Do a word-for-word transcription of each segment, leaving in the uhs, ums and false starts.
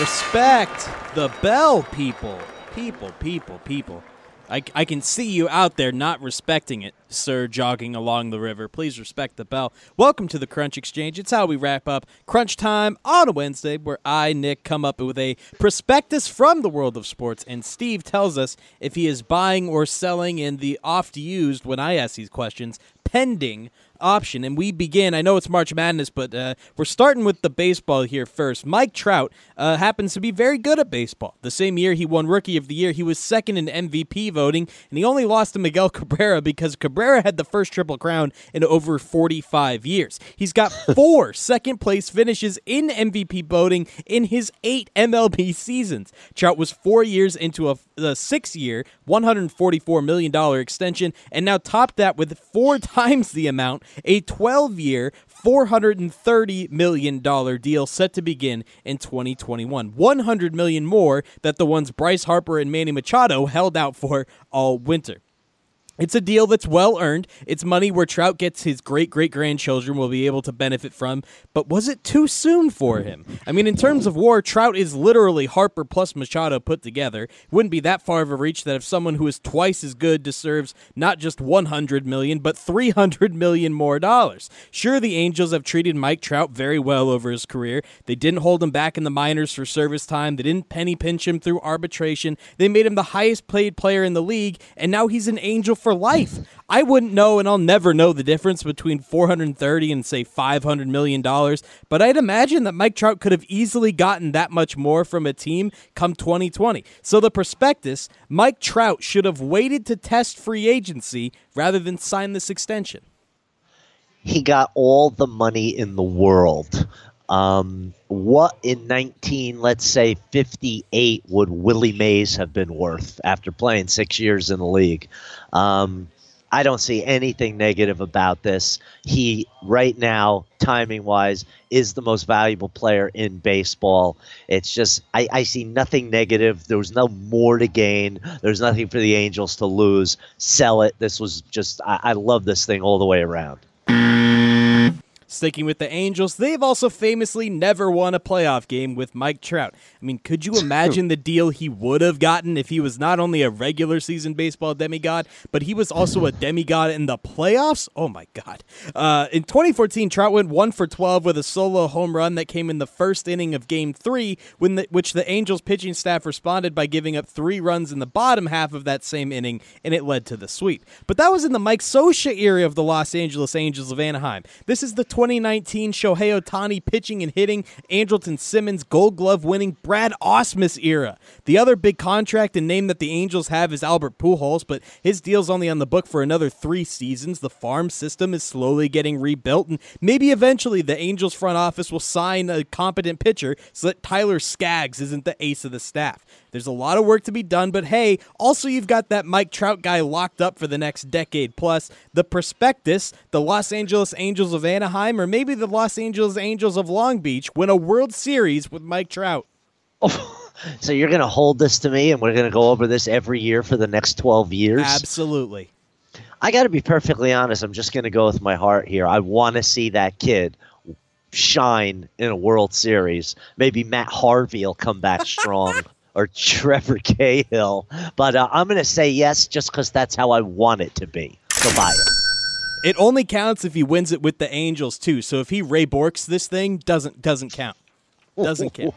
Respect the bell, people. People, people, people. I, I can see you out there not respecting it, sir, jogging along the river. Please respect the bell. Welcome to the Crunch Exchange. It's how we wrap up Crunch Time on a Wednesday, where I, Nick, come up with a prospectus from the world of sports, and Steve tells us if he is buying or selling in the oft-used, when I ask these questions, pending option. And we begin, I know it's March Madness, but uh, we're starting with the baseball here first. Mike Trout uh, happens to be very good at baseball. The same year he won Rookie of the Year, he was second in M V P voting, and he only lost to Miguel Cabrera because Cabrera had the first Triple Crown in over forty-five years. He's got four second-place finishes in M V P voting in his eight M L B seasons. Trout was four years into a, a six-year, one hundred forty-four million dollars extension, and now topped that with four times the amount, a twelve-year, four hundred thirty million dollars deal set to begin in twenty twenty-one. one hundred million dollars more than the ones Bryce Harper and Manny Machado held out for all winter. It's a deal that's well-earned. It's money where Trout gets his great-great-grandchildren will be able to benefit from. But was it too soon for him? I mean, in terms of war, Trout is literally Harper plus Machado put together. It wouldn't be that far of a reach that if someone who is twice as good deserves not just one hundred million dollars, but three hundred million dollars more dollars. Sure, the Angels have treated Mike Trout very well over his career. They didn't hold him back in the minors for service time. They didn't penny pinch him through arbitration. They made him the highest-paid player in the league, and now he's an Angel for life. I wouldn't know, and I'll never know the difference between four hundred thirty and, say, five hundred million dollars, but I'd imagine that Mike Trout could have easily gotten that much more from a team come twenty twenty. So the prospectus, Mike Trout should have waited to test free agency rather than sign this extension. He got all the money in the world. Um, what in nineteen, let's say fifty-eight, would Willie Mays have been worth after playing six years in the league? Um, I don't see anything negative about this. He, right now, timing-wise, is the most valuable player in baseball. It's just, I, I see nothing negative. There was no more to gain. There's nothing for the Angels to lose. Sell it. This was just, I, I love this thing all the way around. Sticking with the Angels, they've also famously never won a playoff game with Mike Trout. I mean, could you imagine the deal he would have gotten if he was not only a regular season baseball demigod, but he was also a demigod in the playoffs? Oh, my God. Uh, in twenty fourteen, Trout went one for twelve with a solo home run that came in the first inning of Game three, when the, which the Angels pitching staff responded by giving up three runs in the bottom half of that same inning, and it led to the sweep. But that was in the Mike Scioscia era of the Los Angeles Angels of Anaheim. This is the twenty nineteen Shohei Ohtani pitching and hitting, Andrelton Simmons Gold Glove winning Brad Ausmus era. The other big contract and name that the Angels have is Albert Pujols, but his deal's only on the book for another three seasons. The farm system is slowly getting rebuilt, and maybe eventually the Angels front office will sign a competent pitcher so that Tyler Skaggs isn't the ace of the staff. There's a lot of work to be done, but hey, also you've got that Mike Trout guy locked up for the next decade plus. The prospectus, the Los Angeles Angels of Anaheim, or maybe the Los Angeles Angels of Long Beach win a World Series with Mike Trout. Oh, so you're going to hold this to me, and we're going to go over this every year for the next twelve years? Absolutely. I got to be perfectly honest. I'm just going to go with my heart here. I want to see that kid shine in a World Series. Maybe Matt Harvey will come back strong. Or Trevor Cahill. But uh, I'm going to say yes just because that's how I want it to be. So buy it. It only counts if he wins it with the Angels, too. So if he Ray Borks this thing, doesn't doesn't count. Doesn't count.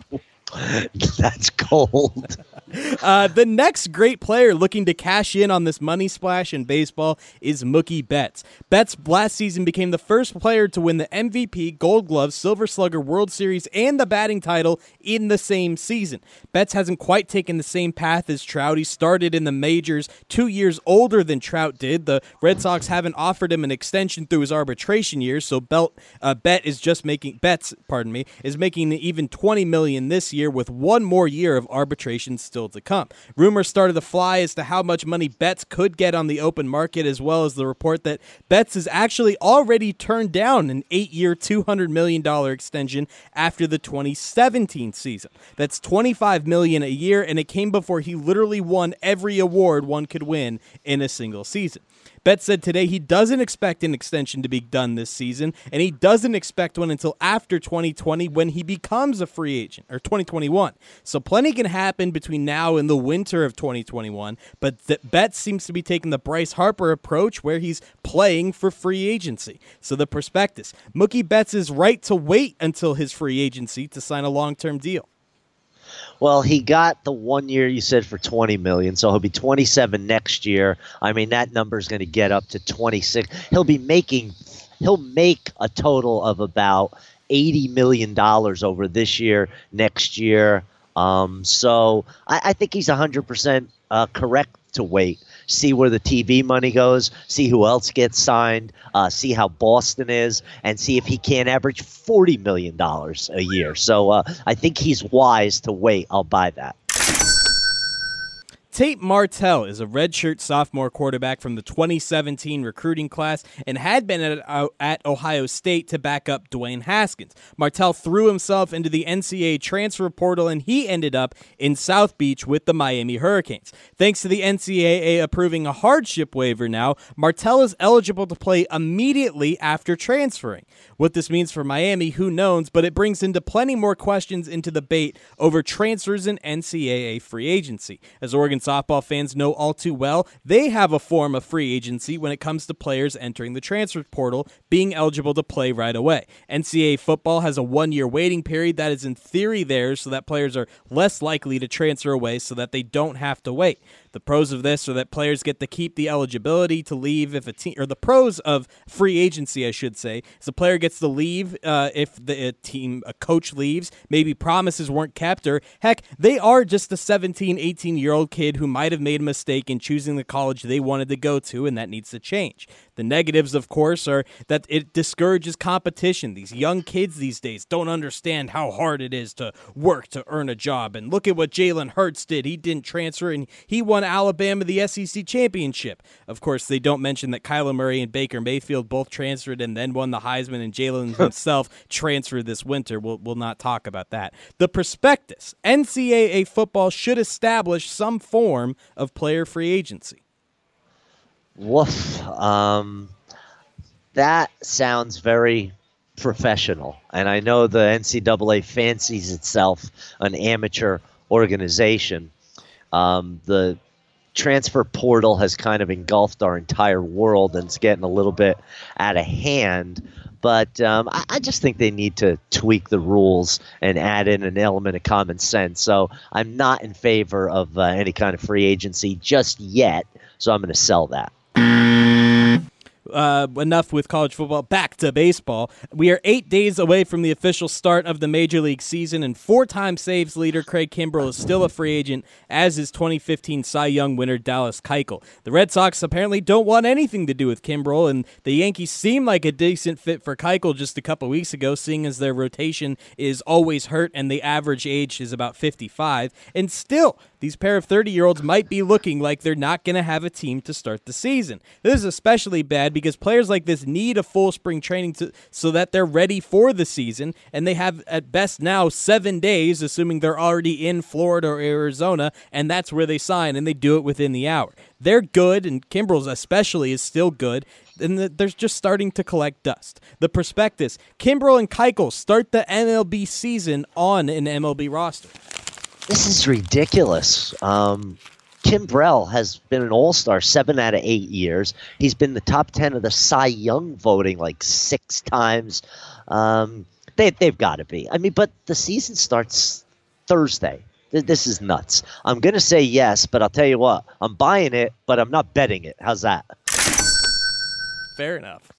That's cold. Uh, the next great player looking to cash in on this money splash in baseball is Mookie Betts. Betts last season became the first player to win the M V P, Gold Glove, Silver Slugger, World Series, and the batting title in the same season. Betts hasn't quite taken the same path as Trout. He started in the majors two years older than Trout did. The Red Sox haven't offered him an extension through his arbitration years, so Belt, uh, Bet is just making Betts, pardon me, is making even twenty million dollars this year with one more year of arbitration still still to come. Rumors started to fly as to how much money Betts could get on the open market, as well as the report that Betts has actually already turned down an eight-year, two hundred million dollars extension after the twenty seventeen season. That's twenty-five million dollars a year, and it came before he literally won every award one could win in a single season. Betts said today he doesn't expect an extension to be done this season, and he doesn't expect one until after twenty twenty when he becomes a free agent, or twenty twenty-one. So plenty can happen between now and the winter of twenty twenty-one, but th- Betts seems to be taking the Bryce Harper approach where he's playing for free agency. So the prospectus, Mookie Betts is right to wait until his free agency to sign a long-term deal. Well, he got the one year you said for twenty million dollars, so he'll be twenty-seven next year. I mean, that number is going to get up to twenty-six. He'll be making, he'll make a total of about eighty million dollars over this year, next year. Um, so I, I think he's one hundred percent uh, correct to wait. See where the T V money goes, see who else gets signed, uh, see how Boston is, and see if he can't average forty million dollars a year. So uh, I think he's wise to wait. I'll buy that. Tate Martell is a redshirt sophomore quarterback from the twenty seventeen recruiting class and had been at, uh, at Ohio State to back up Dwayne Haskins. Martell threw himself into the N C double A transfer portal, and he ended up in South Beach with the Miami Hurricanes. Thanks to the N C double A approving a hardship waiver now, Martell is eligible to play immediately after transferring. What this means for Miami, who knows, but it brings into plenty more questions into the debate over transfers in N C double A free agency. As Oregon softball fans know all too well, they have a form of free agency when it comes to players entering the transfer portal being eligible to play right away. N C double A football has a one-year waiting period that is in theory theirs so that players are less likely to transfer away so that they don't have to wait. The pros of this are that players get to keep the eligibility to leave if a team, or the pros of free agency, I should say, is the player gets to leave uh, if the a team, a coach leaves, maybe promises weren't kept, or heck, they are just a seventeen, eighteen-year-old kid who might have made a mistake in choosing the college they wanted to go to, and that needs to change. The negatives, of course, are that it discourages competition. These young kids these days don't understand how hard it is to work to earn a job. And look at what Jalen Hurts did. He didn't transfer, and he won Alabama the S E C championship. Of course, they don't mention that Kyler Murray and Baker Mayfield both transferred and then won the Heisman, and Jalen himself transferred this winter. We'll, we'll not talk about that. The prospectus, N C double A football should establish some form of player free agency. Woof. Um, that sounds very professional. And I know the N C double A fancies itself an amateur organization. Um, the transfer portal has kind of engulfed our entire world, and it's getting a little bit out of hand. But um, I, I just think they need to tweak the rules and add in an element of common sense. So I'm not in favor of uh, any kind of free agency just yet. So I'm going to sell that. Uh, enough with college football. Back to baseball. We are eight days away from the official start of the Major League season, and four-time saves leader Craig Kimbrell is still a free agent, as is twenty fifteen Cy Young winner Dallas Keuchel. The Red Sox apparently don't want anything to do with Kimbrell, and the Yankees seem like a decent fit for Keuchel just a couple weeks ago, seeing as their rotation is always hurt and the average age is about fifty-five. And still, these pair of thirty-year-olds might be looking like they're not going to have a team to start the season. This is especially bad because players like this need a full spring training to, so that they're ready for the season, and they have at best now seven days, assuming they're already in Florida or Arizona, and that's where they sign, and they do it within the hour. They're good, and Kimbrell's especially is still good, and they're just starting to collect dust. The prospectus, Kimbrell and Keuchel start the M L B season on an M L B roster. This is ridiculous. Um, Kimbrell has been an all-star seven out of eight years. He's been the top ten of the Cy Young voting like six times. Um, they, they've got to be. I mean, but the season starts Thursday. This is nuts. I'm going to say yes, but I'll tell you what. I'm buying it, but I'm not betting it. How's that? Fair enough.